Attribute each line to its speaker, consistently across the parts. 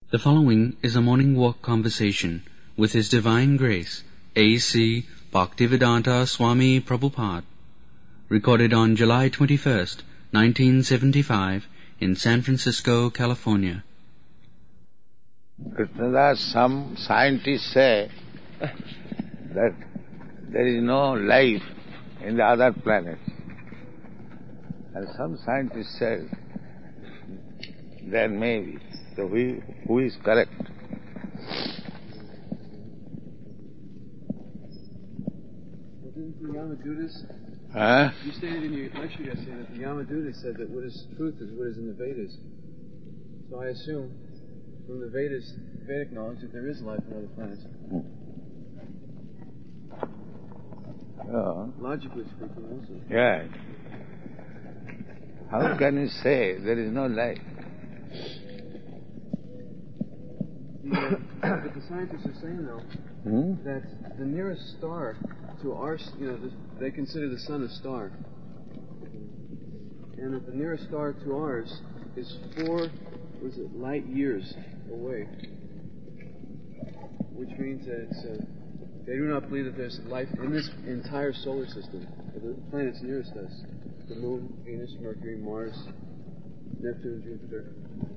Speaker 1: The following is a morning walk conversation with His Divine Grace, A.C. Bhaktivedanta Swami Prabhupada, recorded on July 21st, 1975, in San Francisco, California.
Speaker 2: Krishnadas, some scientists say that there is no life in the other planets. And some scientists say there may be. So who is correct?
Speaker 3: Didn't the Yamadutas, you stated in your lecture yesterday that the Yamadutas said that what is truth is what is in the Vedas. So I assume from the Vedas, Vedic knowledge, that there is life on other planets. Logically speaking also.
Speaker 2: Yeah. How can you say there is no life?
Speaker 3: But the scientists are saying, though, that the nearest star to our, they consider the sun a star, and that the nearest star to ours is 4 light years away, which means that they do not believe that there's life in this entire solar system. The planets nearest us, the Moon, Venus, Mercury, Mars, Neptune, Jupiter.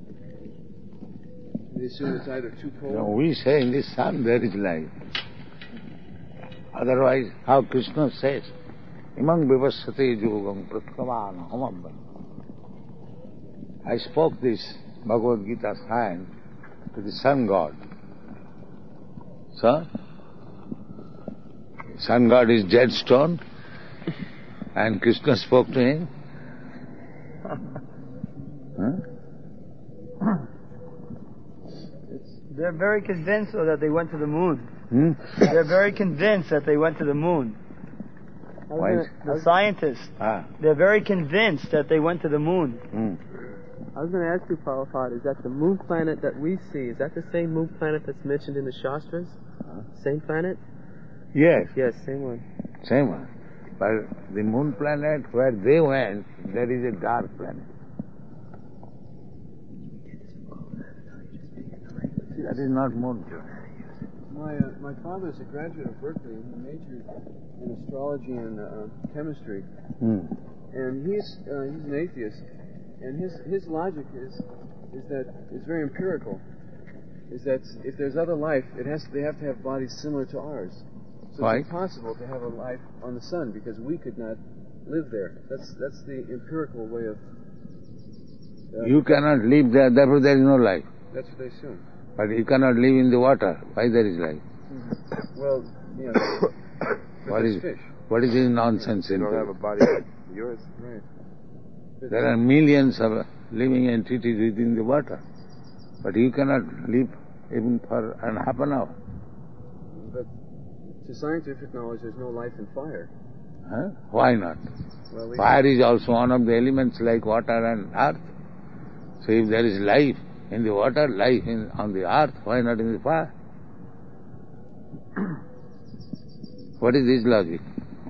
Speaker 3: They assume it's either too cold.
Speaker 2: No, we say in the sun there is life. Otherwise, how Krishna says, Imang vivasate yogam pratkamana homam. I spoke this Bhagavad Gita science to the sun god. So, sun god is dead stone, and Krishna spoke to him.
Speaker 4: They're very convinced, though, that they went to the moon. They're very convinced that they went to the moon.
Speaker 2: Why?
Speaker 4: The scientists. They're very convinced that they went to the moon.
Speaker 3: I was going to ask you, Prabhupada, is that the moon planet that we see, is that the same moon planet that's mentioned in the Shastras? Same planet?
Speaker 2: Yes.
Speaker 3: Yes, same one.
Speaker 2: Same one. But the moon planet where they went, there is a dark planet. That is not moon.
Speaker 3: My father is a graduate of Berkeley, and he majored in astrology and chemistry. And he's an atheist, and his logic is that it's very empirical. Is that if there's other life, they have to have bodies similar to ours. So
Speaker 2: Why?
Speaker 3: it's impossible to have a life on the sun because we could not live there. That's the empirical way of.
Speaker 2: You cannot live there, therefore there is no life.
Speaker 3: That's what they assume.
Speaker 2: But you cannot live in the water. Why there is life?
Speaker 3: Well,
Speaker 2: What is
Speaker 3: fish.
Speaker 2: What is this nonsense?
Speaker 3: They don't have a body like yours. Right.
Speaker 2: There are millions of living entities within the water. But you cannot live even for half an hour.
Speaker 3: But to scientific knowledge, there's no life in fire.
Speaker 2: Why not?
Speaker 3: Well,
Speaker 2: Fire is also one of the elements like water and earth. So if there is life in the water, life on the earth, why not in the fire? What is this logic?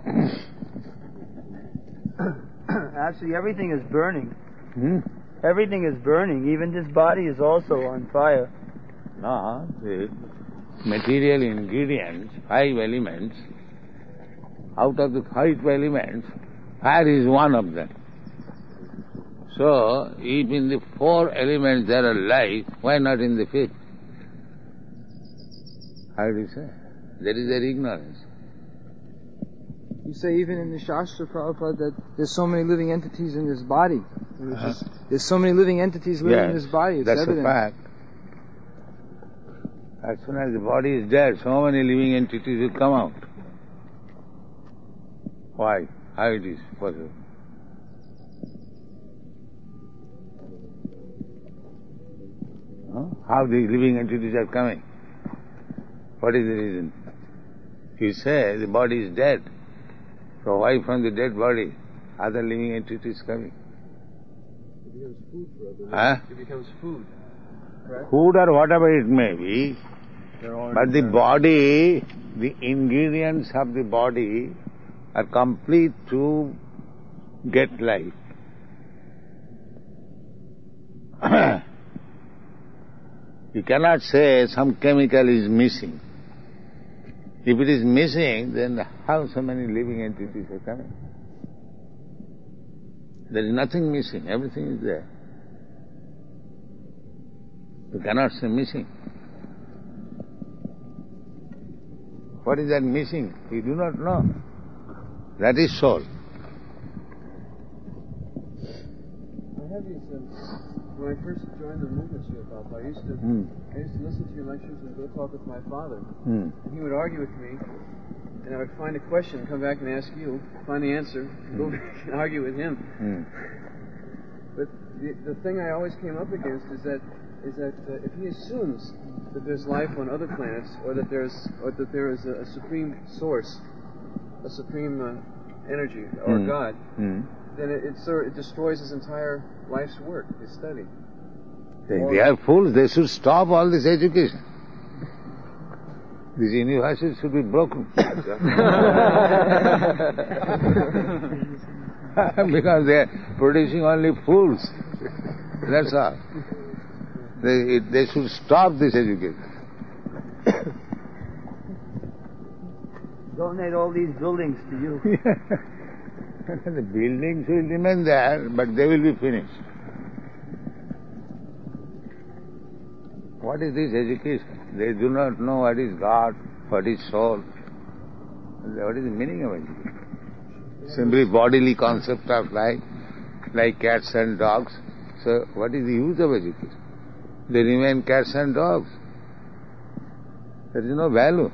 Speaker 4: Actually, everything is burning. Everything is burning. Even this body is also on fire.
Speaker 2: No, the material ingredients, 5 elements, out of the 5 elements, fire is one of them. So, if in the 4 elements there are life, why not in the 5th? How do you say? There is their ignorance.
Speaker 5: You say even in the Shastra, Prabhupada, that there's so many living entities in this body. There's so many living entities living in this body. It's
Speaker 2: that's
Speaker 5: evident.
Speaker 2: a fact. As soon as the body is dead, so many living entities will come out. Why? How it is possible? How the living entities are coming? What is the reason? You say the body is dead. So why from the dead body other living entities coming?
Speaker 3: It becomes food for others. It becomes food. Correct?
Speaker 2: Food or whatever it may be, but the body, the ingredients of the body are complete to get life. You cannot say some chemical is missing. If it is missing, then how so many living entities are coming? There is nothing missing, everything is there. You cannot say missing. What is that missing? You do not know. That is soul.
Speaker 3: I have these, when I first joined the movement, Srila Prabhupada, I used to listen to your lectures and go talk with my father. And he would argue with me, and I would find a question, come back and ask you, find the answer, go back and argue with him. But the thing I always came up against is that if he assumes that there's life on other planets, or that there is a supreme source, a supreme energy, or God, then it destroys his entire life's work, his study.
Speaker 2: They are fools. They should stop all this education. These universities should be broken. Because they are producing only fools. That's all. They should stop this education.
Speaker 4: Donate all these buildings to you.
Speaker 2: The buildings will remain there, but they will be finished. What is this education? They do not know what is God, what is soul. What is the meaning of education? Simply bodily concept of life, like cats and dogs. So what is the use of education? They remain cats and dogs. There is no value.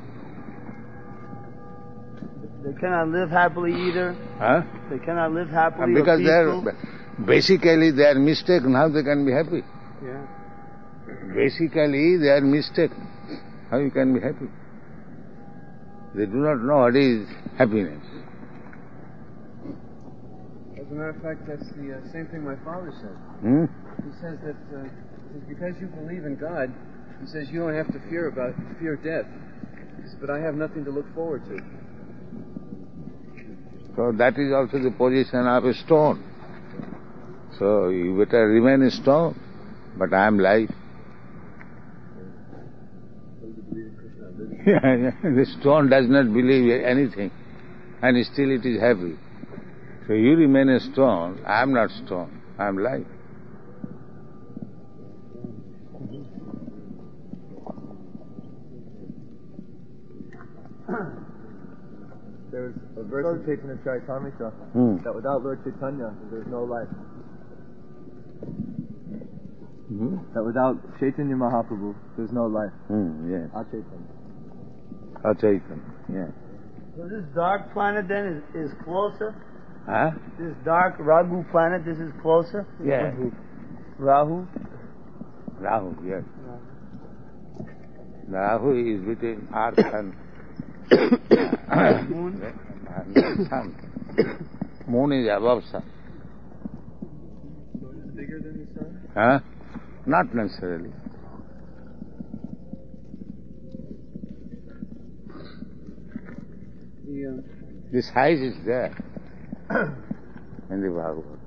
Speaker 4: They cannot live happily either.
Speaker 2: Huh?
Speaker 4: They cannot live happily.
Speaker 2: Because basically they are mistaken. How they can be happy?
Speaker 3: Yeah.
Speaker 2: Basically they are mistaken. How you can be happy? They do not know what is happiness.
Speaker 3: As a matter of fact, that's the same thing my father said. He says that because you believe in God, he says you don't have to fear death. He says, but I have nothing to look forward to.
Speaker 2: So that is also the position of a stone. So you better remain a stone, but I am life. The stone does not believe anything, and still it is happy. So you remain a stone, I am not stone, I am life.
Speaker 6: There's a verse in Chaitanya Charitamrita that without Lord Chaitanya, there's no life. That without Chaitanya Mahaprabhu, there's no life.
Speaker 2: Yes.
Speaker 6: Achaitanya.
Speaker 2: Achaitanya, yes.
Speaker 4: So this dark planet then is closer?
Speaker 2: Huh?
Speaker 4: This dark Rahu planet, this is closer?
Speaker 2: Yes.
Speaker 4: Rahu?
Speaker 2: Rahu, yes. Rahu is between Earth and
Speaker 4: Moon?
Speaker 2: Sun. Moon is above Sun.
Speaker 3: So it is bigger than the sun?
Speaker 2: Huh? Not necessarily. The size is there in the Bhagavad.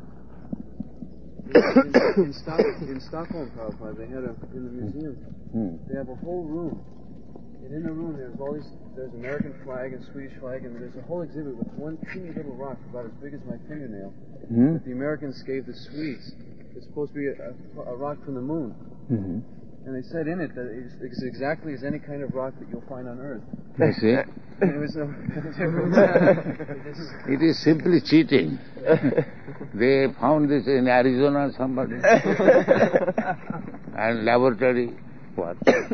Speaker 3: In Stockholm, Prabhupada, they had in the museum, they have a whole room. And in the room there's American flag and Swedish flag, and there's a whole exhibit with one teeny little rock about as big as my fingernail that the Americans gave the Swedes. It's supposed to be a rock from the moon. And they said in it that it's exactly as any kind of rock that you'll find on Earth.
Speaker 2: You see?
Speaker 3: There was no difference.
Speaker 2: It is simply cheating. They found this in Arizona, somebody. And laboratory, what?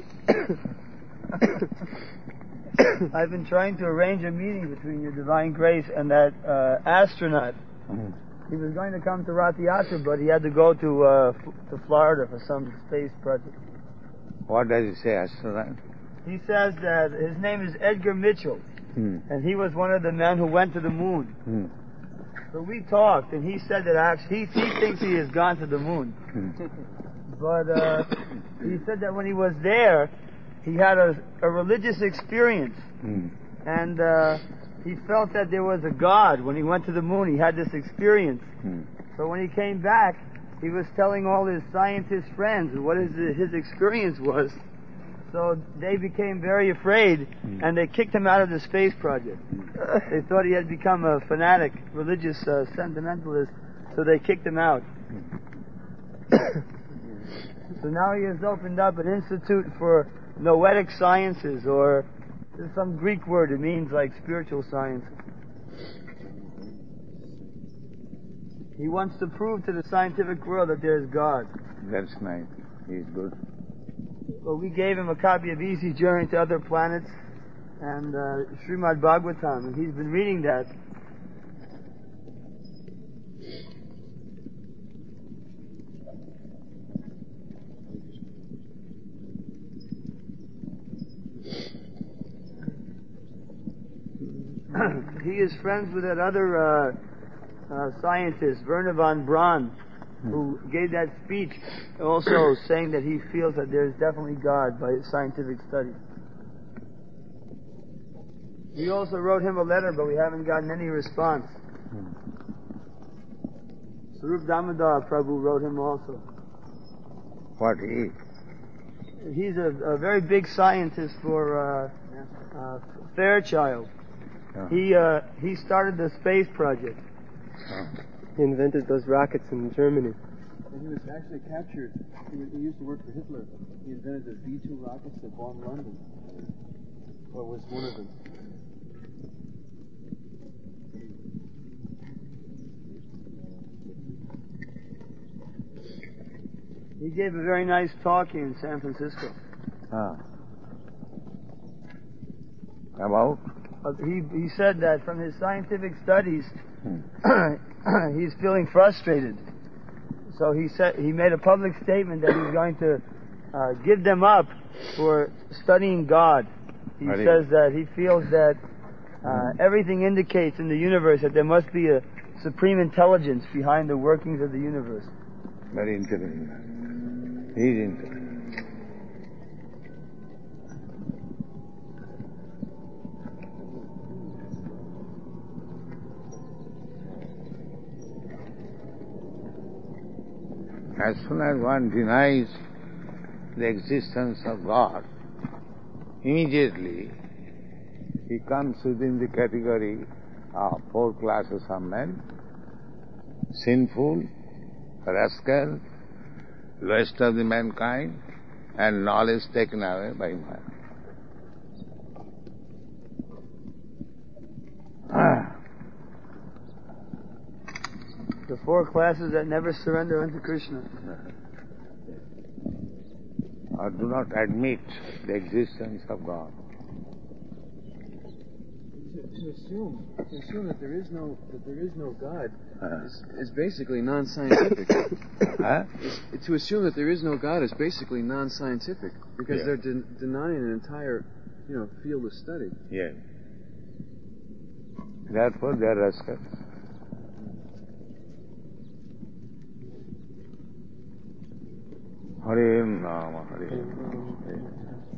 Speaker 4: I've been trying to arrange a meeting between Your Divine Grace and that astronaut. He was going to come to Rath Yatra, but he had to go to Florida for some space project.
Speaker 2: What does he say, astronaut?
Speaker 4: He says that his name is Edgar Mitchell, and he was one of the men who went to the moon. So we talked, and he said that actually he thinks he has gone to the moon. But he said that when he was there, he had a religious experience, and he felt that there was a God. When he went to the moon, he had this experience. So when he came back, he was telling all his scientist friends what his experience was. So they became very afraid, and they kicked him out of the space project. They thought he had become a fanatic, religious sentimentalist, so they kicked him out. So now he has opened up an institute for noetic sciences, or there's some Greek word, it means like spiritual sciences. He wants to prove to the scientific world that there's God.
Speaker 2: That's nice. He's good.
Speaker 4: Well, we gave him a copy of Easy Journey to Other Planets and Srimad Bhagavatam, and he's been reading that. He is friends with that other scientist, Werner von Braun, who gave that speech also saying that he feels that there's definitely God by scientific study. We also wrote him a letter, but we haven't gotten any response. Sarup Damodar Prabhu wrote him also.
Speaker 2: What he?
Speaker 4: He's a very big scientist for Fairchild. He started the space project.
Speaker 6: He invented those rockets in Germany.
Speaker 3: And he was actually captured. He used to work for Hitler. He invented the V2 rockets that bombed London. Or was one of them.
Speaker 4: He gave a very nice talk here in San Francisco.
Speaker 2: About?
Speaker 4: He said that from his scientific studies, he's feeling frustrated. So he made a public statement that he's going to give them up for studying God. He says that he feels that everything indicates in the universe that there must be a supreme intelligence behind the workings of the universe.
Speaker 2: Very intelligent. He's intelligent. As soon as one denies the existence of God, immediately he comes within the category of 4 classes of men: sinful, rascal, lowest of the mankind, and knowledge taken away by man.
Speaker 4: The 4 classes that never surrender unto Krishna.
Speaker 2: Or do not admit the existence of God.
Speaker 3: To assume that there is no God is basically non-scientific. To assume that there is no God is basically non-scientific because they're denying an entire, field of study.
Speaker 2: Yes. Therefore, they are rascals. Hare Rama, Hare Rama.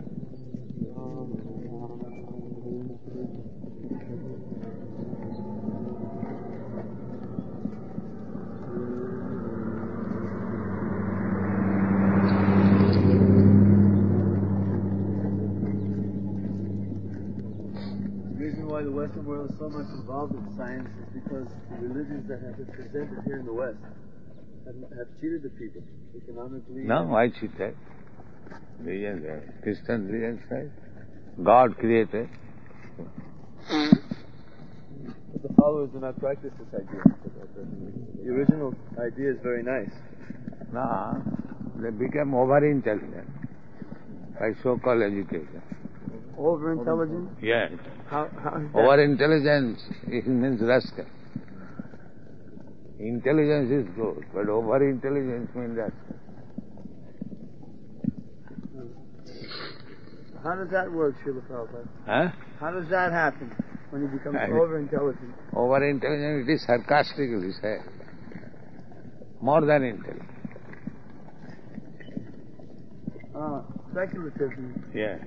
Speaker 3: The reason why the Western world is so much involved in science is because the religions that have been presented here in the West have cheated the people economically.
Speaker 2: No, why cheated? Christian religion says God created.
Speaker 3: But the followers do not practice this idea. The original idea is very nice.
Speaker 2: No, they became over-intelligent by so-called education.
Speaker 4: Over-intelligent?
Speaker 2: Yes.
Speaker 4: How is that?
Speaker 2: Over-intelligence means rascal. Intelligence is good, but over-intelligence means rascal.
Speaker 4: How does that work, Srila Prabhupada?
Speaker 2: Huh?
Speaker 4: How does that happen when you become over-intelligent?
Speaker 2: Over-intelligent, it is sarcastically said. More than intelligent.
Speaker 4: Speculative.
Speaker 2: Yeah.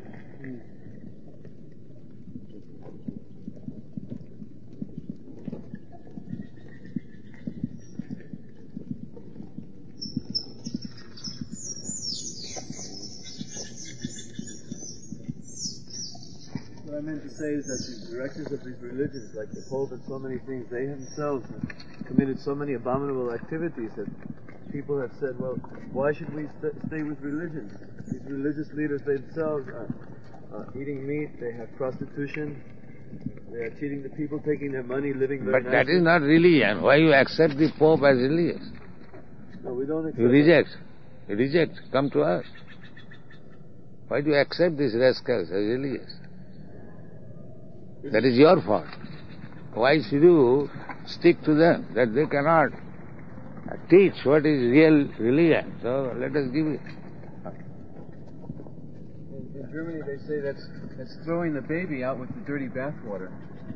Speaker 3: What I meant to say is that the directors of these religions, like the Pope and so many things, they themselves have committed so many abominable activities that people have said, well, why should we stay with religion? These religious leaders themselves are eating meat, they have prostitution, they are cheating the people, taking their money, living very
Speaker 2: But that is not religion. Why you accept the Pope as religious?
Speaker 3: No, we don't accept.
Speaker 2: You reject. You reject. Come to us. Why do you accept these rascals as religious? That is your fault. Why should you stick to them? That they cannot teach what is real religion. So let us give it.
Speaker 3: In Germany they say that's throwing the baby out with the dirty bathwater.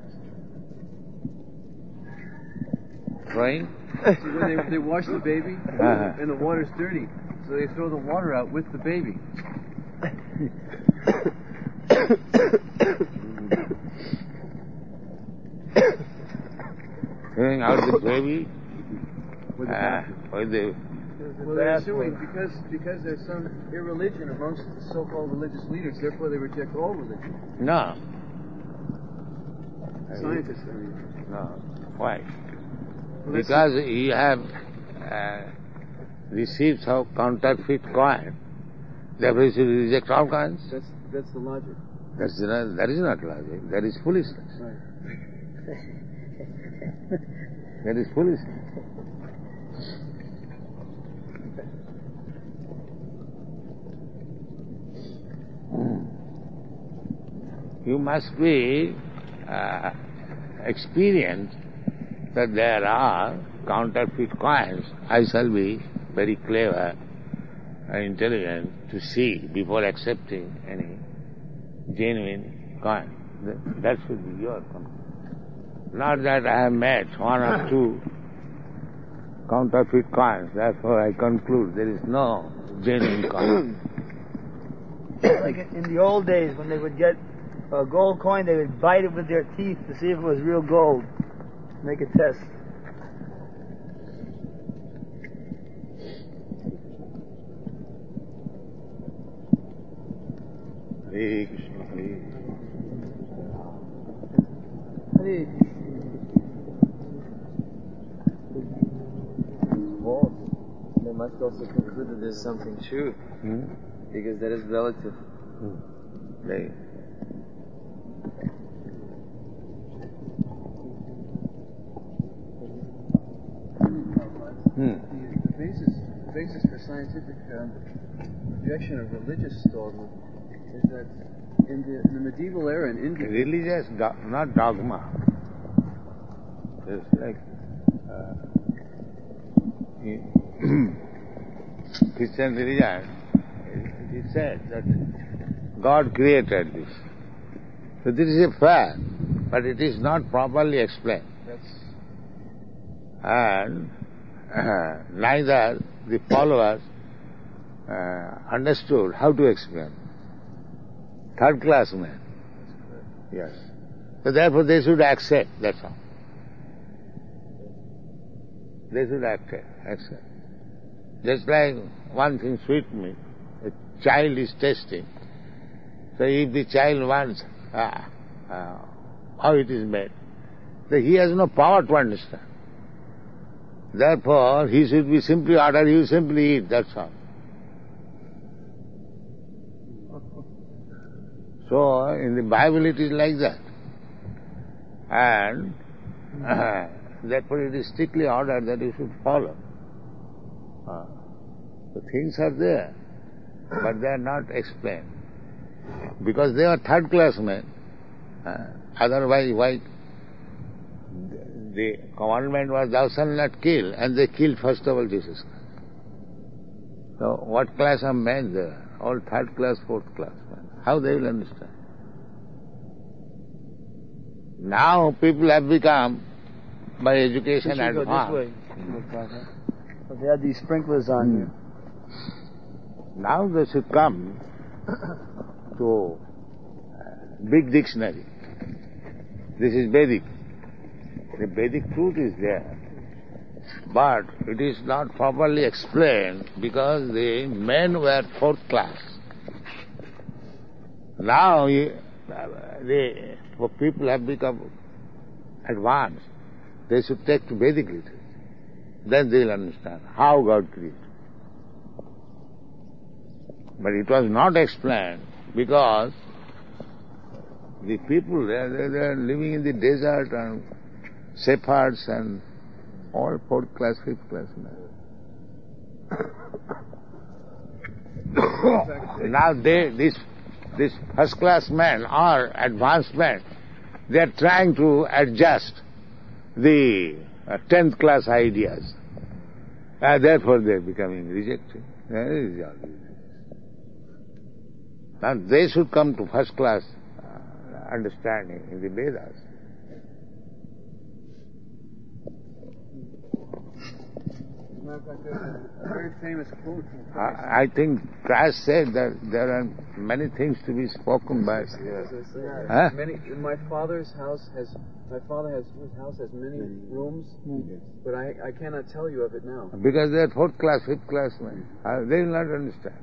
Speaker 2: Throwing?
Speaker 3: See, when they wash the baby and the water's dirty, so they throw the water out with the baby.
Speaker 2: Throwing out the baby
Speaker 3: With the well, they're assuming because there's some irreligion amongst the so-called religious leaders, therefore they reject all religion.
Speaker 2: No.
Speaker 3: Scientists, I mean.
Speaker 2: No. Why? Well, because you have received some counterfeit coin, therefore you should reject all coins.
Speaker 3: That's the logic.
Speaker 2: That is not logic. That is foolishness.
Speaker 3: Right.
Speaker 2: That is foolishness. You must be experienced that there are counterfeit coins. I shall be very clever and intelligent to see before accepting any genuine coin. That should be your conclusion. Not that I have met one or two counterfeit coins, therefore I conclude there is no genuine coin.
Speaker 4: Like in the old days when they would get a gold coin, they would bite it with their teeth to see if it was real gold. Make a test.
Speaker 2: Hare Krishna, Hare
Speaker 5: Hare
Speaker 6: False. They must also conclude that there's something true, because that is relative.
Speaker 2: Right.
Speaker 3: The basis for scientific rejection of religious dogma is that in the medieval era in India...
Speaker 2: Religious, not dogma. It's like in Christian religion, it is said that God created this. So this is a fact, but it is not properly explained. And neither the followers understood how to explain. Third class men. Yes. So therefore they should accept, that's all. They should accept. Just like one thing sweet me, a child is tasting. So if the child wants how it is made, so he has no power to understand. Therefore, he should be simply ordered, you simply eat, that's all. So, in the Bible it is like that. And therefore it is strictly ordered that you should follow. The things are there, but they are not explained. Because they are third class men. Otherwise, why? The commandment was, thou shalt not kill, and they killed first of all Jesus Christ. So what class of men they are? All third class, fourth class men. How they will understand? Now people have become, by education advanced.
Speaker 4: This way. But they had these sprinklers on you.
Speaker 2: Now they should come to big dictionary. This is Vedic. The Vedic truth is there, but it is not properly explained because the men were fourth class. Now for people have become advanced, they should take to Vedic literature. Then they'll understand how God created. But it was not explained because the people they are living in the desert and shepherds and all 4th class, 5th class men. Now this 1st class men or advanced men, they are trying to adjust the 10th class ideas. Therefore they are becoming rejected. Now they should come to 1st class understanding in the Vedas.
Speaker 3: There's a very famous quote from Christ.
Speaker 2: I think Christ said that there are many things to be spoken by.
Speaker 3: Huh? My father's house has his house has many rooms, but I cannot tell you of it now.
Speaker 2: Because they are 4th class, 5th class men. They will not understand.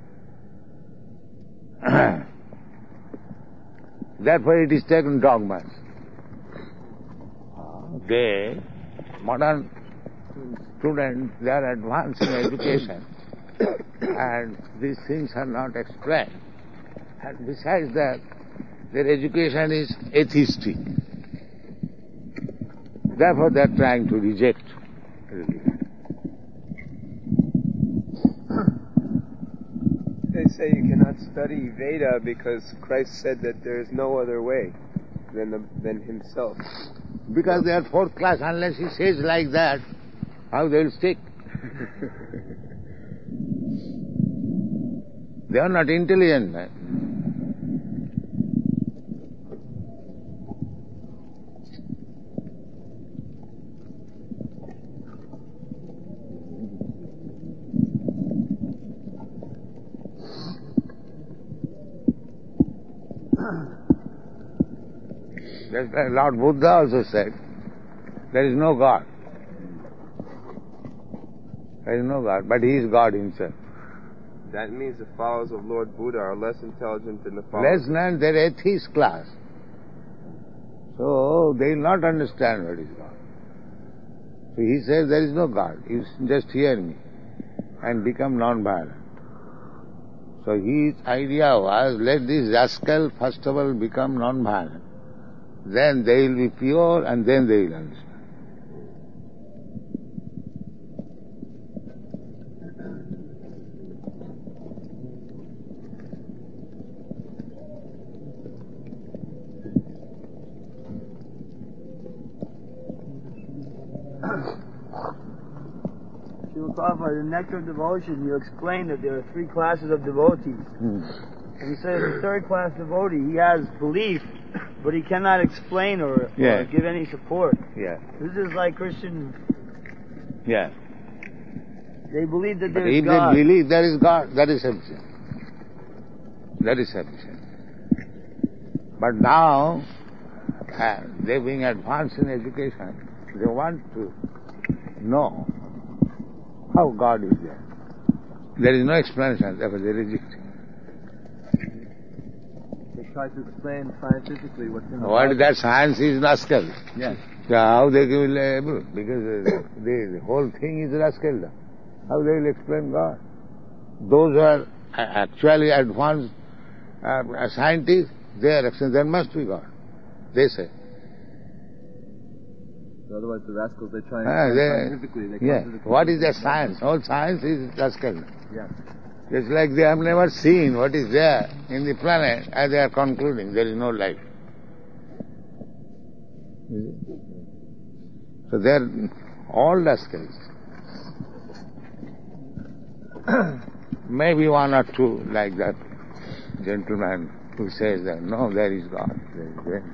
Speaker 2: Therefore it is taken dogmas. Modern students, they are advanced in education and these things are not explained. And besides that, their education is atheistic. Therefore they are trying to reject religion.
Speaker 6: They say you cannot study Veda because Christ said that there is no other way than himself.
Speaker 2: Because they are 4th class, unless he says like that, how they will stick? They are not intelligent, man. Lord Buddha also said, there is no God. There is no God, but He is God Himself.
Speaker 6: That means the followers of Lord Buddha are less intelligent than the followers.
Speaker 2: Less than their atheist class. So they will not understand what is God. So he says there is no God. You just hear me and become non-violent. So his idea was, let this rascal first of all become non-violent. Then they will be pure and then they will understand.
Speaker 4: Srila Prabhupada, in Nectar of Devotion, you explained that there are 3 classes of devotees. And he says the 3rd class devotee, he has belief, but he cannot explain or give any support.
Speaker 2: Yeah.
Speaker 4: This is like Christian.
Speaker 2: Yeah.
Speaker 4: They believe that there
Speaker 2: But
Speaker 4: is
Speaker 2: if
Speaker 4: God.
Speaker 2: they believe there is God, that is sufficient. That is sufficient. But now, they being advanced in education, they want to know how God is there. There is no explanation, therefore they reject it.
Speaker 6: They try to explain scientifically what's in the
Speaker 2: What
Speaker 6: Bible.
Speaker 2: that science is rascal.
Speaker 6: Yes.
Speaker 2: So how they will be able? Because the whole thing is rascal. How they will explain God? Those who are actually advanced scientists, they are saying there must be God. They say.
Speaker 6: So otherwise the rascals, they try and explain scientifically. They come to the
Speaker 2: What is their science? All science is rascal.
Speaker 6: Yeah.
Speaker 2: It's like they have never seen what is there in the planet and they are concluding there is no life. So they are all rascals. Maybe 1 or 2 like that gentleman who says that, no, there is God. There is there.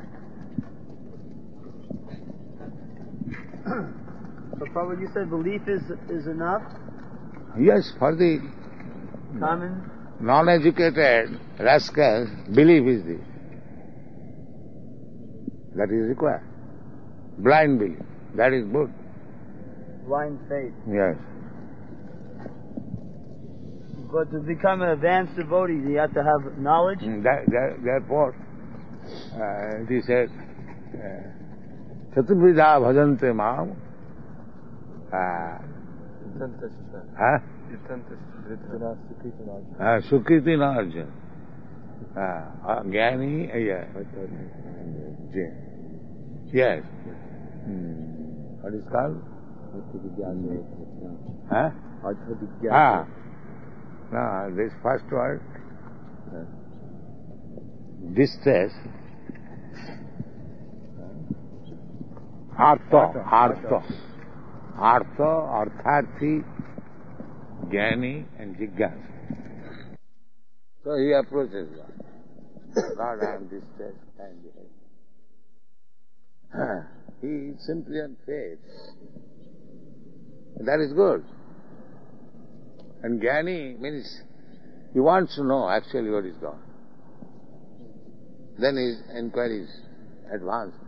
Speaker 4: So Prabhupada, you said belief is enough?
Speaker 2: Yes, for the
Speaker 4: Common?
Speaker 2: non-educated rascals, belief is that is required. Blind belief, that is good.
Speaker 4: Blind faith.
Speaker 2: Yes.
Speaker 4: But to become an advanced devotee, you have to have knowledge?
Speaker 2: Therefore, he said, Chaturvidha bhajante maam. Sukriti Arjun. Jnani, yes. What is called? No, this first word, distress, artha, artharthi, jnani and jigyasa. So he approaches God. God, I am distressed, kindly help. He simply on faith. That is good. And Jnani means he wants to know actually what is God. Then his inquiry is advanced.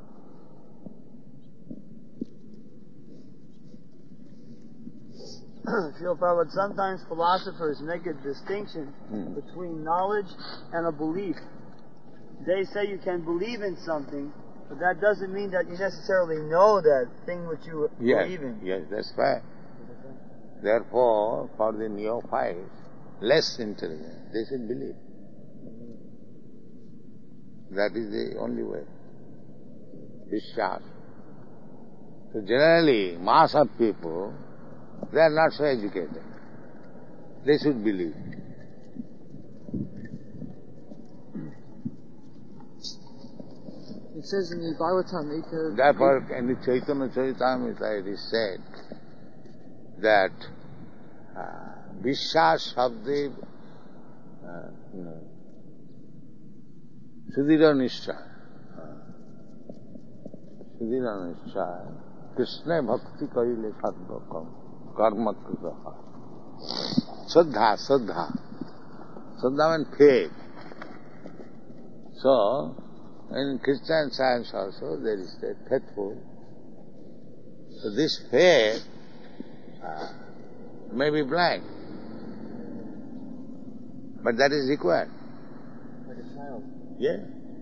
Speaker 4: Srila Prabhupada, sometimes philosophers make a distinction between knowledge and a belief. They say you can believe in something, but that doesn't mean that you necessarily know that thing which you believe in.
Speaker 2: Yes, that's right. Therefore, for the neophytes, less intelligent, they should believe. That is the only way. Vishwas. So generally, mass of people, they are not so educated. They should believe.
Speaker 5: It says in the Bhagavatam,
Speaker 2: therefore, in the Chaitanya Charitamrita it is said that Vishwas Shabde Sudhira Nishtha Krishna Bhakti Karile Sadhakam Karma Kritaha Saddha means faith. So, in Christian science also there is a faithful. So this faith may be blind, but that is required.
Speaker 3: Like a child.
Speaker 2: Yeah.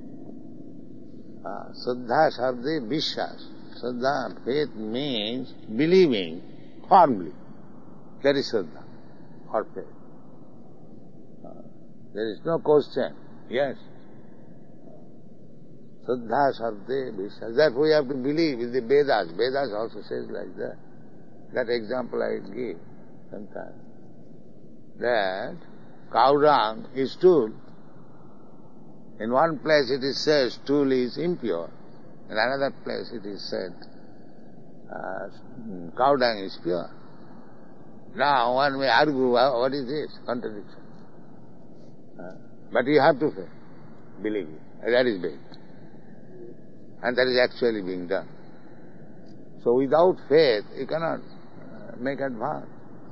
Speaker 2: Saddha Shabde Vishwas. Saddha, faith means believing firmly. That is Saddha, or faith. There is no question. Yes. Saddha Shabde Vishwas. Therefore we have to believe in the Vedas. Vedas also says like that. That example I give sometimes. That cow dung is stool. In one place it is said stool is impure. In another place it is said cow dung is pure. Now one may argue, what is this? Contradiction. But you have to believe it. That is big. And that is actually being done. So without faith, you cannot make advance.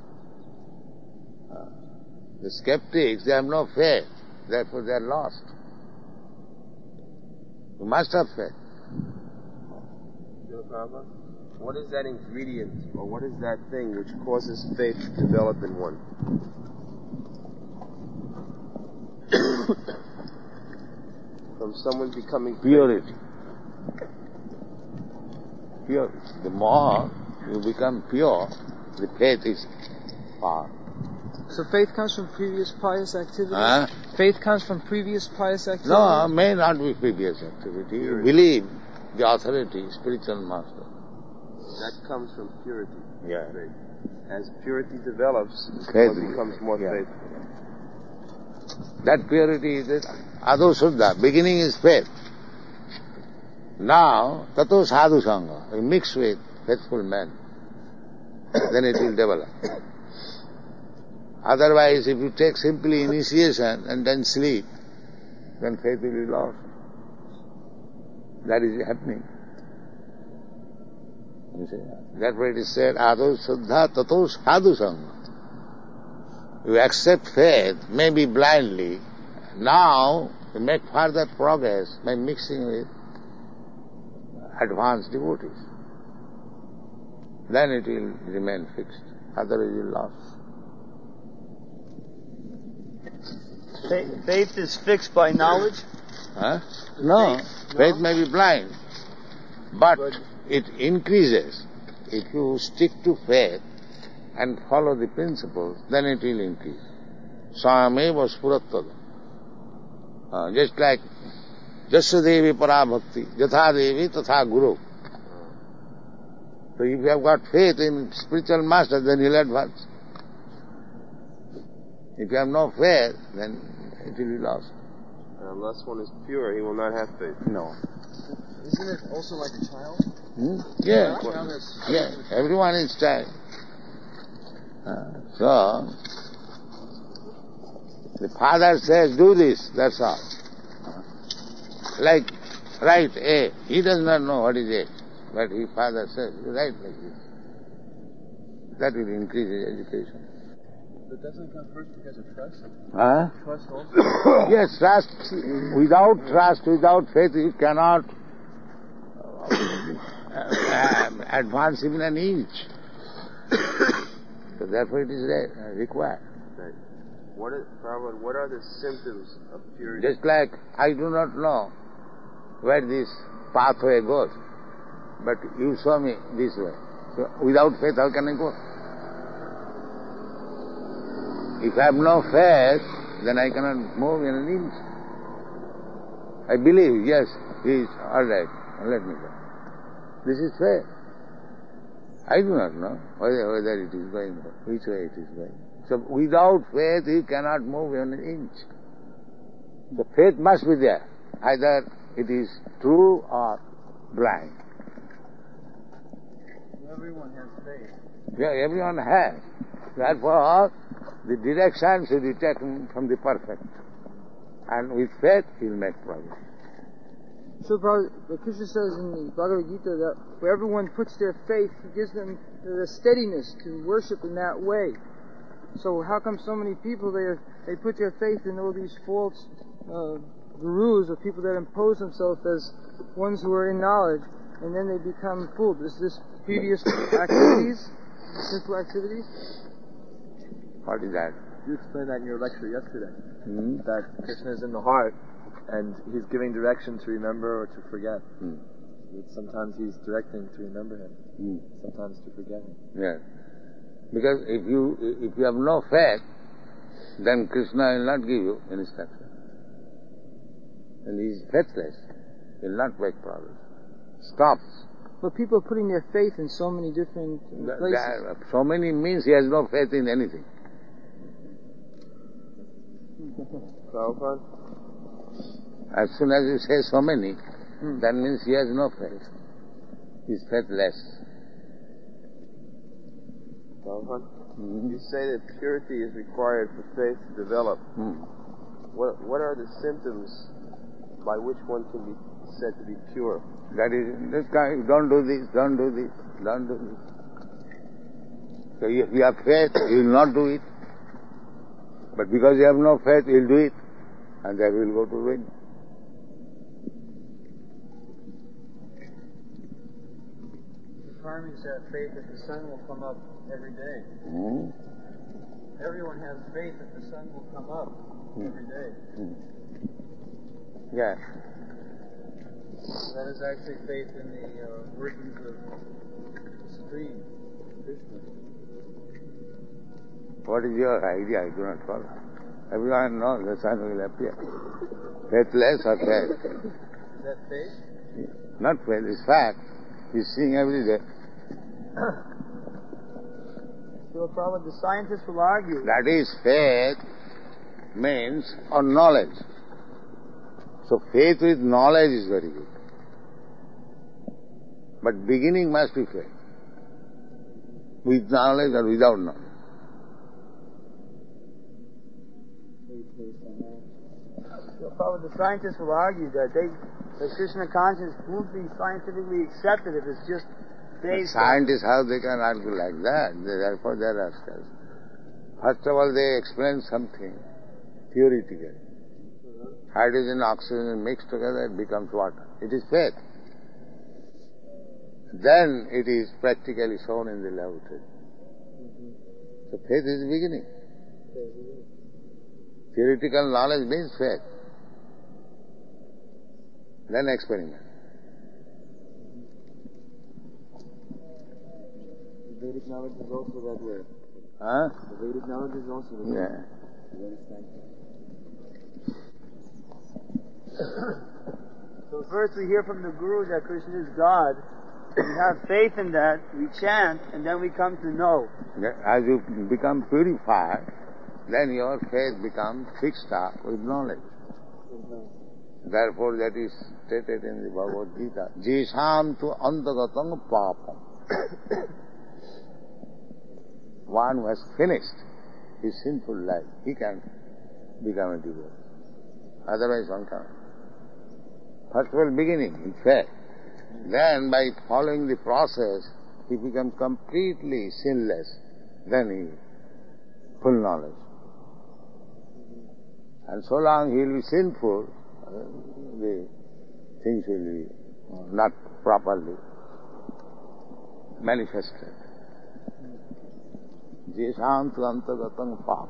Speaker 2: The skeptics, they have no faith. Therefore they are lost. You must have faith.
Speaker 6: What is that ingredient, or what is that thing which causes faith to develop in one? From someone becoming
Speaker 2: purity. Purity. The more you become pure, the faith is power.
Speaker 5: So faith comes from previous pious activity?
Speaker 2: Faith
Speaker 5: comes from previous pious activity?
Speaker 2: No, may not be previous activity. You believe the authority, spiritual master.
Speaker 6: That comes from purity.
Speaker 2: Yeah.
Speaker 6: Faith. As purity develops,
Speaker 2: faith
Speaker 6: one becomes more faithful.
Speaker 2: That purity is it. Ado Suddha. Beginning is faith. Now, tato sadhu sangha. You mix with faithful men. Then it will develop. Otherwise, if you take simply initiation and then sleep, then faith will be lost. That is happening. You see? Therefore it is said, Ado Suddha tato sadhu sangha. You accept faith, maybe blindly. Now, you make further progress by mixing with advanced devotees. Then it will remain fixed. Otherwise you will lost.
Speaker 4: Faith is fixed by knowledge?
Speaker 2: Huh? No, faith may be blind, but it increases. If you stick to faith and follow the principles, then it will increase. Sameva spurattada. Just like Jasya Devi Para Bhakti, Jatha Devi Tatha Guru. So if you have got faith in spiritual master, then you'll advance. If you have no faith, then it will be lost.
Speaker 6: Unless one is pure, he will not have faith.
Speaker 2: No.
Speaker 3: Isn't it also like a child?
Speaker 2: Yeah.
Speaker 3: A child has
Speaker 2: Yeah, everyone is child. So, the father says, do this, that's all. Like, write A. He does not know what is A. But his father says, you write like this. That will increase his education.
Speaker 3: But doesn't it come first because of trust?
Speaker 2: Huh?
Speaker 3: Trust also?
Speaker 2: Yes, trust. Without faith, you cannot advance even an inch. So therefore it is required.
Speaker 6: Right. What are the symptoms of purity?
Speaker 2: Just like I do not know where this pathway goes, but you show me this way. So without faith, how can I go? If I have no faith, then I cannot move in an inch. I believe, yes, he is all right, let me go. This is faith. I do not know whether it is going, which way it is going. So without faith, you cannot move in an inch. The faith must be there. Either it is true or blind.
Speaker 3: Everyone has faith.
Speaker 2: Yeah, everyone has. Therefore, the direction should be taken from the perfect. And with faith, he will make progress.
Speaker 5: So Krishna says in the Bhagavad Gita that where everyone puts their faith, he gives them the steadiness to worship in that way. So how come so many people, they put their faith in all these false gurus or people that impose themselves as ones who are in knowledge, and then they become fooled? Is this previous activities, sinful activities?
Speaker 2: What is that?
Speaker 3: You explained that in your lecture yesterday, that Krishna is in the heart, and he's giving direction to remember or to forget. Sometimes he's directing to remember him, sometimes to forget him.
Speaker 2: Yes. Because if you have no faith, then Krishna will not give you instruction. And he is faithless. He will not make progress. Stops.
Speaker 5: But people are putting their faith in so many different places.
Speaker 2: So many means he has no faith in anything.
Speaker 6: Prabhupada?
Speaker 2: As soon as you say so many, that means he has no faith. He is faithless.
Speaker 6: Prabhupada? You say that purity is required for faith to develop. What are the symptoms by which one can be said to be pure?
Speaker 2: That is, this guy, don't do this, don't do this, don't do this. So if you have faith, you will not do it. But because you have no faith, you will do it. And that will go to ruin.
Speaker 3: The karmis have faith that the sun will come up every day. Everyone has faith that the sun will come up every day.
Speaker 2: Yeah.
Speaker 3: That is actually faith in the workings of the Supreme, Krishna.
Speaker 2: What is your idea? I do not follow. Everyone knows the sun will appear. Faithless or faith?
Speaker 3: Is that faith?
Speaker 2: Not faith, it's fact. He's seeing every day.
Speaker 4: So Prabhupada, the scientists will argue.
Speaker 2: That is, faith means on knowledge. So faith with knowledge is very good. But beginning must be faith. With knowledge or without knowledge.
Speaker 4: So Prabhupada, the scientists will argue that Krishna consciousness won't be scientifically accepted if it's just based
Speaker 2: Scientists, how they can argue like that? Therefore they are rascals. First of all, they explain something theoretically. Hydrogen and oxygen mixed together, it becomes water. It is faith. Then it is practically shown in the laboratory. So faith is the beginning. Theoretical knowledge means faith. then experiment.
Speaker 6: The Vedic knowledge is also that way.
Speaker 2: Huh?
Speaker 6: The Vedic knowledge is also that way.
Speaker 2: Yeah.
Speaker 4: So first we hear from the Guru that Krishna is God. We have faith in that, we chant, and then we come to know.
Speaker 2: As you become purified, then your faith becomes fixed up with knowledge. Therefore that is stated in the Bhagavad Gita, Jesham tu antagatam papam. One who has finished his sinful life, he can become a devotee. Otherwise one can't. First of all, beginning with faith. Then by following the process, he becomes completely sinless. Then he full knowledge. And so long he will be sinful, the things will be not properly manifested. Jeshantu antagatam pam.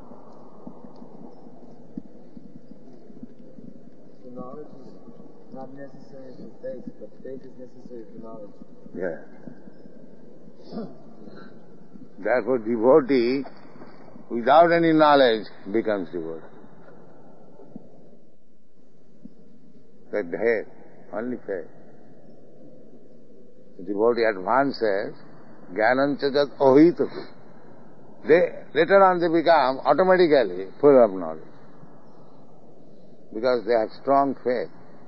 Speaker 6: So knowledge is not necessary for faith, but faith is necessary for knowledge.
Speaker 2: Yeah. Therefore devotee, without any knowledge, becomes devotee. That head, only faith. The devotee advances, jnanam jat ohitaku. Later on they become automatically full of knowledge. Because they have strong faith.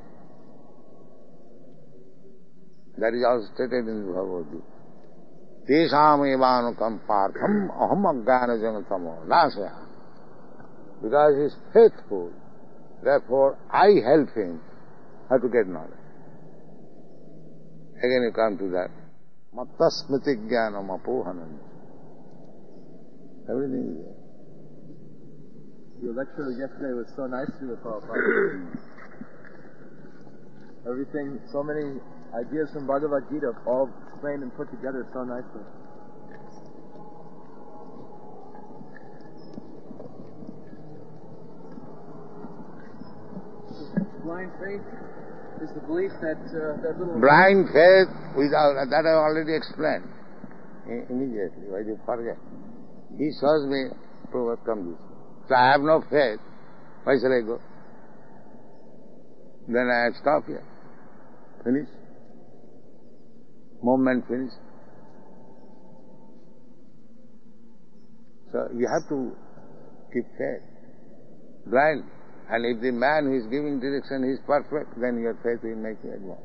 Speaker 2: That is also stated in the Bhagavad Gita. Tesham evanukam partham aham ajnana janatamo nasya. Because he is faithful, therefore I help him how to get knowledge. Again you come to that. Matta smriti jnanam apohanam. Everything is there.
Speaker 6: Your lecture yesterday was so nice to the Prabhupada. Everything, so many ideas from Bhagavad Gita all explained and put together so nicely.
Speaker 3: Blind faith is the belief that that little
Speaker 2: Blind faith without, that I already explained. Immediately, why do you forget? He shows me, Prabhupada, come this. So I have no faith. Why shall I go? Then I stop here. Finish. Movement finished. So you have to keep faith. Blind. And if the man who is giving direction is perfect, then your faith will make you advance.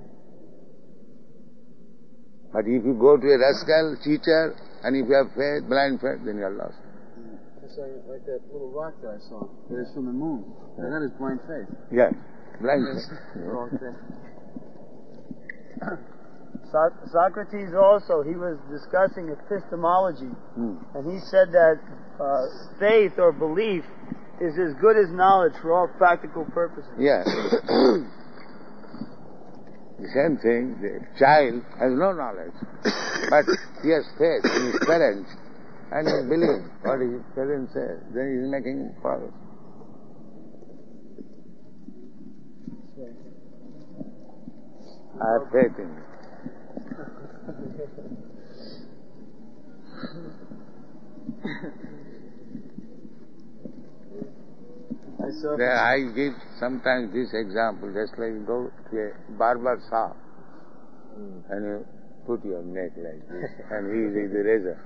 Speaker 2: But if you go to a rascal, cheater, and if you have faith, blind faith, then you are lost.
Speaker 3: It's like that little rock that I saw. That is from the moon. And that is blind faith.
Speaker 2: Yes, blind faith.
Speaker 4: Wrong thing. Socrates also, he was discussing epistemology, and he said that faith or belief is as good as knowledge for all practical purposes.
Speaker 2: Yes. The same thing, the child has no knowledge, but he has faith in his parents, and he believes what his parents say, then he is making progress. I have faith in you. I give sometimes this example, just like you go to a barber shop and you put your neck like this and he is the razor.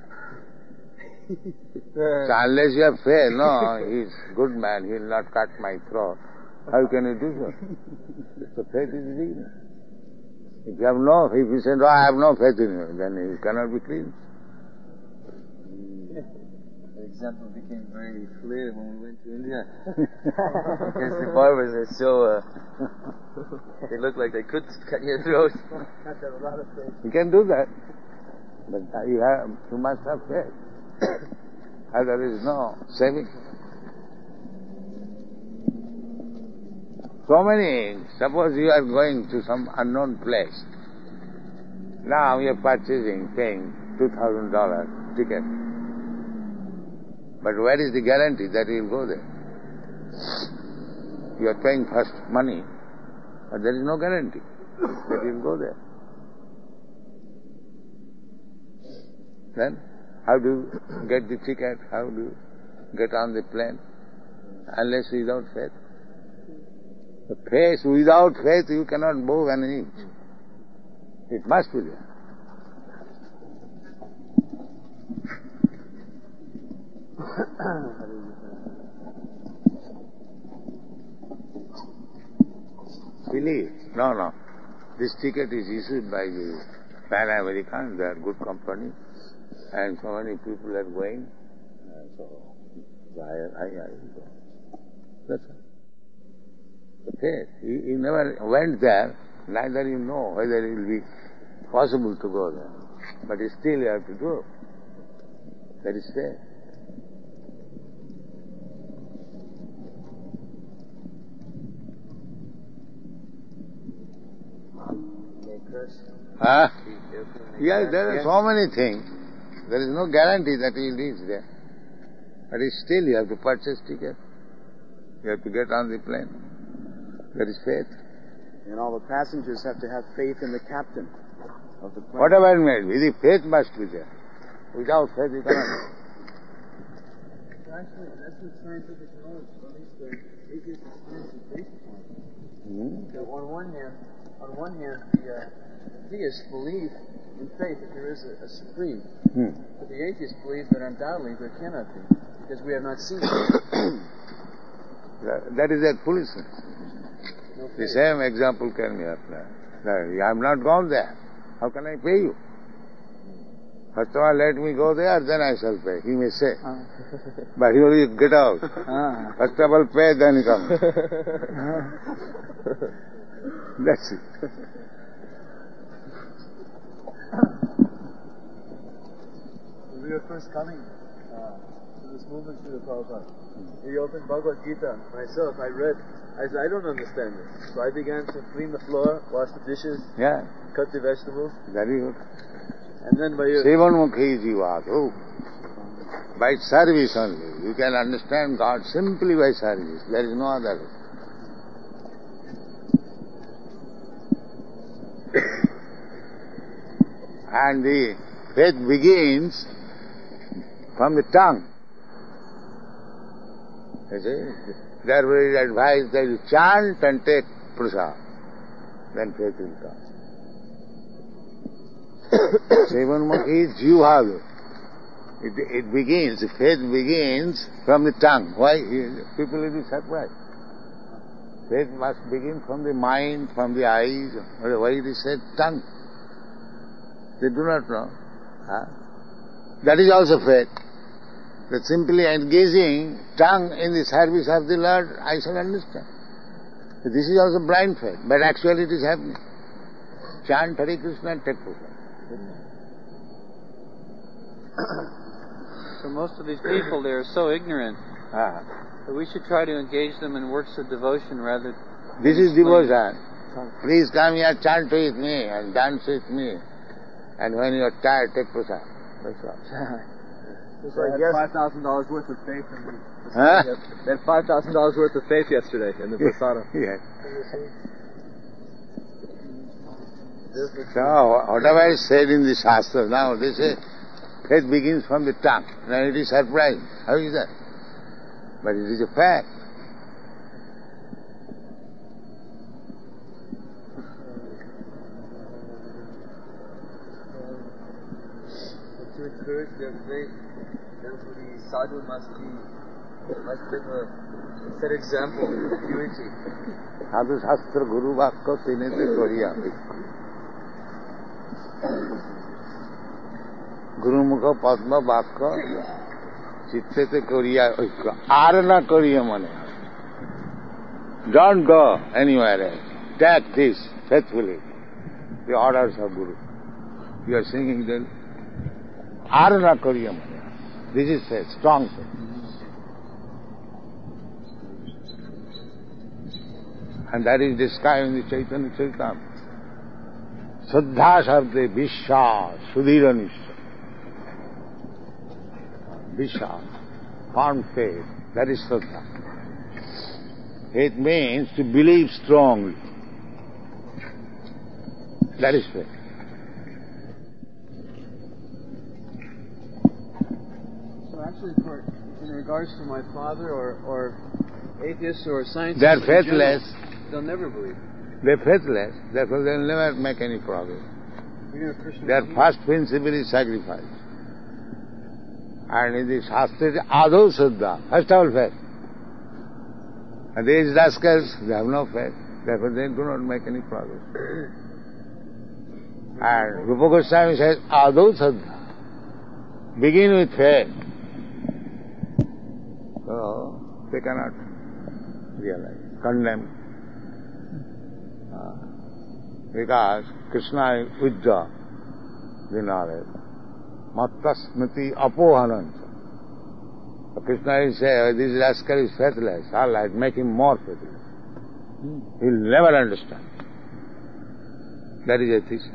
Speaker 2: So unless you have faith, no, he is good man, he will not cut my throat. How can you do so? So faith is weakness. If you have if you say, no, I have no faith in you, then you cannot be clean.
Speaker 6: The example became very clear when we went to India. Because the barbers are so, they look like they could cut your throat.
Speaker 2: You can do that, but you must have faith. As there is no saving. So many, suppose you are going to some unknown place. Now you are paying $2,000 ticket. But where is the guarantee that you will go there? You are paying first money, but there is no guarantee. that you'll go there. Then, how do you get the ticket? How do you get on the plane? Unless without faith. The faith, without faith you cannot move an inch. It must be there. Believe. No. This ticket is issued by the Pan American, they are good company, and so many people are going. So I go. That's all. The faith. You never went there, neither you know whether it will be possible to go there. But still you have to do. That is faith. Yes, there are so many things. There is no guarantee that he will reach there. But still you have to purchase ticket. You have to get on the plane. That is faith.
Speaker 6: And all the passengers have to have faith in the captain of the plane.
Speaker 2: Whatever it may be, the faith must be there. Without faith you cannot.
Speaker 3: Actually, that's what scientific knowledge, at least the atheist science is based upon. So on one hand, the theists believe in faith that there is a supreme. But the atheists believe that undoubtedly there cannot be, because we have not seen it.
Speaker 2: That is their foolishness. The same example can be applied. I have not gone there. How can I pay you? First of all, let me go there, then I shall pay. He may say. But he will get out. First of all, pay, then he comes. That's it.
Speaker 3: When we were first coming to this movement through the Prabhupada, we opened Bhagavad Gita. Myself, I read. I said, I don't understand this. So I began to clean the floor, wash the dishes, cut the vegetables.
Speaker 2: Very good.
Speaker 3: And then by your...
Speaker 2: Sevanmukhi Jivatu. By service only. You can understand God simply by service. There is no other way. And the faith begins from the tongue. You see? Therefore it is advised that you chant and take prasad. Then faith will come. Sevanmukhi Jivadu. It begins, faith begins from the tongue. Why? People will be surprised. Faith must begin from the mind, from the eyes. Why it is said tongue? They do not know. That is also faith. That simply engaging tongue in the service of the Lord, I shall understand. This is also blind faith, but actually it is happening. Chant Hare Krishna and take prasad.
Speaker 7: So most of these people, they are so ignorant that we should try to engage them in works of devotion rather.
Speaker 2: This is devotion. Please come here, chant with me and dance with me. And when you are tired, take prasad. That's all.
Speaker 3: So I had $5,000 worth of faith in the They had $5,000 worth of faith yesterday in the prasada.
Speaker 2: Yes. So whatever is said in the Shastra, now they say faith begins from the tongue. Now it is surprising. How is that? But it is a fact.
Speaker 3: To encourage their faith, therefore the sadhu must live a set example of purity.
Speaker 2: Sadhu Shastra Guru Vakka Tinete Koriya. Guru Mukha Padma Vakka Chittete Koriya. Arana Koriya Mane. Don't go anywhere else. Take this faithfully. The orders of Guru. You are singing then. Arana Koriya Mane. This is faith, strong faith. And that is described in the Chaitanya Charitamrita. Saddha Shabde Vishwa Sudhira Nishya. Vishwa, firm faith, that is Saddha. It means to believe strongly. That is faith.
Speaker 3: So actually, in regards to my father or atheists or scientists,
Speaker 2: They are
Speaker 3: in general,
Speaker 2: faithless.
Speaker 3: they'll never believe.
Speaker 2: They are faithless. Therefore, they will never make any progress.
Speaker 3: Even a Christian
Speaker 2: Their
Speaker 3: believer.
Speaker 2: first principle is sacrifice. And in the Shastra, it is Adau Siddha, first of all faith. And these rascals, they have no faith. Therefore, they do not make any progress. And Rupa Goswami says, Adau Siddha. Begin with faith. So, they cannot realize, condemn. Because Krishna is Ujja, the knowledge. Matta smriti apohananta. So Krishna is saying, this rascal is faithless. All right, make him more faithless. He will never understand. That is atheist.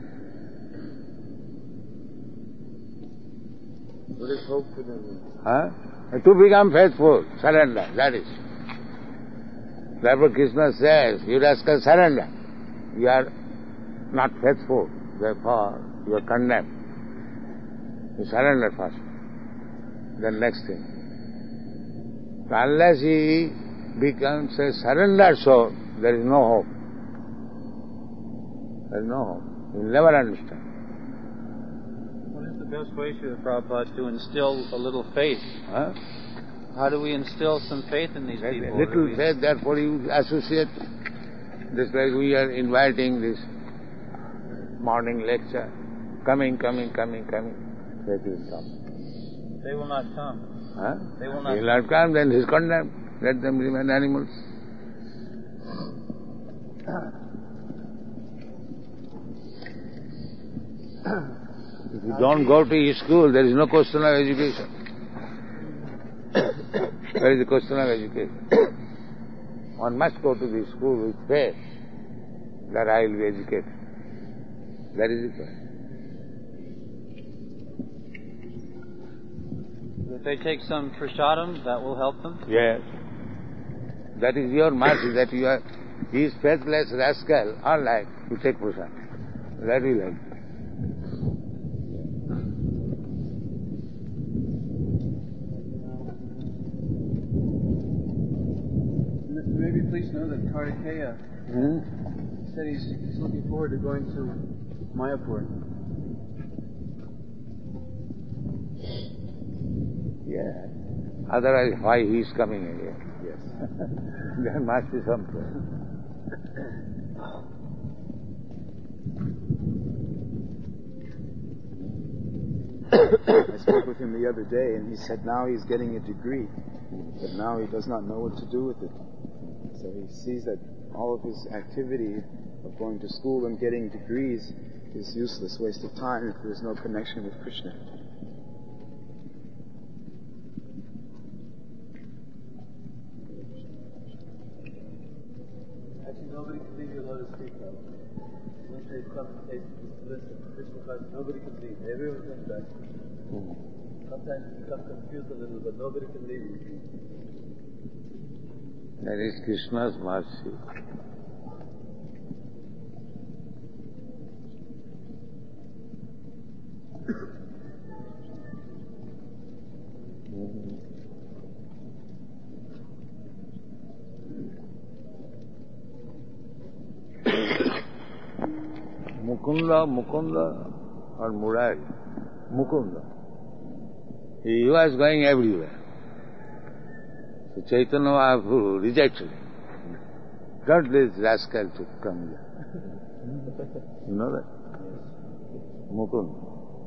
Speaker 3: What is hope for them?
Speaker 2: To become faithful, surrender, that is. Therefore Krishna says, you rascal, surrender. You are not faithful, therefore you are condemned. You surrender first. Then next thing. So unless he becomes a surrendered soul, there is no hope. There is no hope. He will never understand.
Speaker 7: What is the best way, Srila Prabhupada, to instill a little faith? How do we instill some faith in these people?
Speaker 2: Little faith, therefore you associate. Just like we are inviting this morning lecture. Coming. Faith will come.
Speaker 7: They will not come. They will not
Speaker 2: He will not come, then he is condemned. Let them remain animals. If you don't go to his school, there is no question of education. Where is the question of education? One must go to the school with faith that I will be educated. That is it.
Speaker 7: If they take some prasadam, that will help them?
Speaker 2: Yes. That is your mercy, that you are, he is faithless rascal, all right, you take prasad. That will help.
Speaker 3: Maybe please know that Kartikeya said he's looking forward to going to Mayapur.
Speaker 2: Yes. Otherwise, why he is coming again? Yes. There must be something.
Speaker 8: I spoke with him the other day, and he said now he's getting a degree, but now he does not know what to do with it. So he sees that all of his activity of going to school and getting degrees is useless, waste of time if there is no connection with Krishna.
Speaker 3: Actually, nobody can leave you lotus feet, though. Once they come and taste listen, Krishna consciousness, nobody can leave. Everyone comes back. Sometimes you become confused a little, but nobody can leave you.
Speaker 2: That is Krishna's mercy. Mukunda or Murari. Mukunda. He was going everywhere. So Chaitanya Mahaprabhu rejected him. Not this rascal to come here. You know that? Mukunda.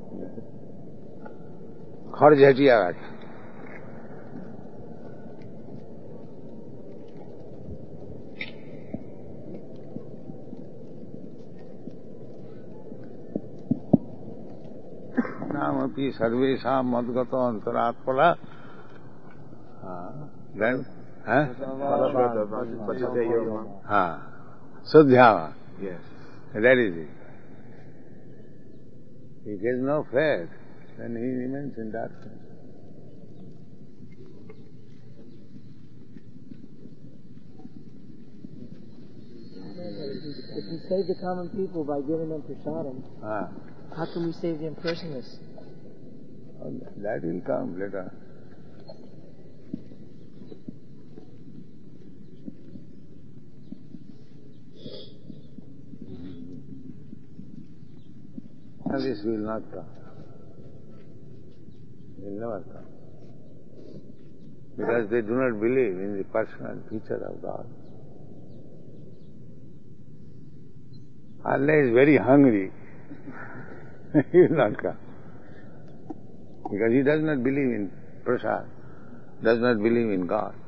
Speaker 2: Kharjhatiya Ghat. Namapi sarvesham madgato antaratpala. Then, Sudhyama.
Speaker 8: Yes.
Speaker 2: That is it. If he has no faith, then he remains in darkness.
Speaker 9: If we save the common people by giving them prasadam, how can we save the impersonalists?
Speaker 2: That will come later. And this will not come. It will never come. Because they do not believe in the personal feature of God. Allah is very hungry. He will not come. Because he does not believe in prasad, does not believe in God.